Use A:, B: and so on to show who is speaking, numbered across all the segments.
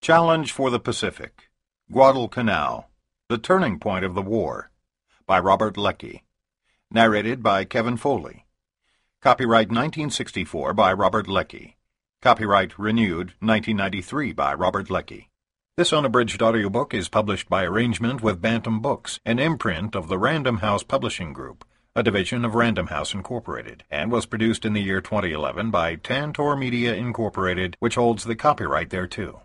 A: Challenge for the Pacific, Guadalcanal, The Turning Point of the War, by Robert Leckie. Narrated by Kevin Foley. Copyright 1964 by Robert Leckie. Copyright renewed 1993 by Robert Leckie. This unabridged audiobook is published by arrangement with Bantam Books, an imprint of the Random House Publishing Group, a division of Random House Incorporated, and was produced in the year 2011 by Tantor Media Incorporated, which holds the copyright thereto.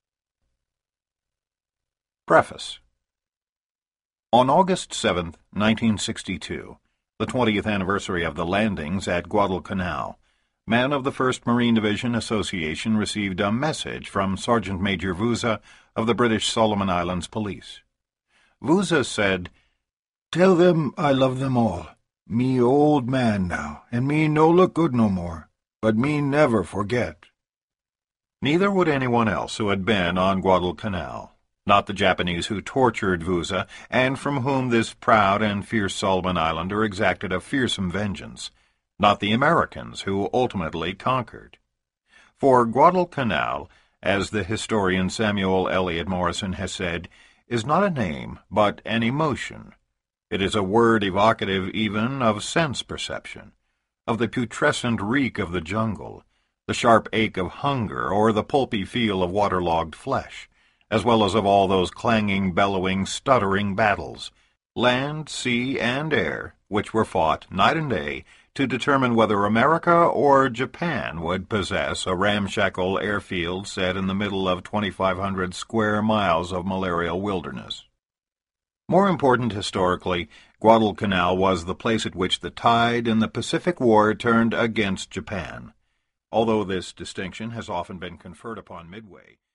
A: Preface. On August 7, 1962, the 20th anniversary of the landings at Guadalcanal, men of the 1st Marine Division Association received a message from Sergeant Major Vuza of the British Solomon Islands Police. Vuza said,
B: "Tell them I love them all. Me old man now, and me no look good no more, but me never forget."
A: Neither would anyone else who had been on Guadalcanal. Not the Japanese who tortured Vuza, and from whom this proud and fierce Solomon Islander exacted a fearsome vengeance. Not the Americans who ultimately conquered. For Guadalcanal, as the historian Samuel Eliot Morison has said, is not a name, but an emotion. It is a word evocative even of sense perception, of the putrescent reek of the jungle, the sharp ache of hunger, or the pulpy feel of waterlogged flesh, as well as of all those clanging, bellowing, stuttering battles, land, sea, and air, which were fought night and day to determine whether America or Japan would possess a ramshackle airfield set in the middle of 2,500 square miles of malarial wilderness. More important historically, Guadalcanal was the place at which the tide in the Pacific War turned against Japan. Although this distinction has often been conferred upon Midway,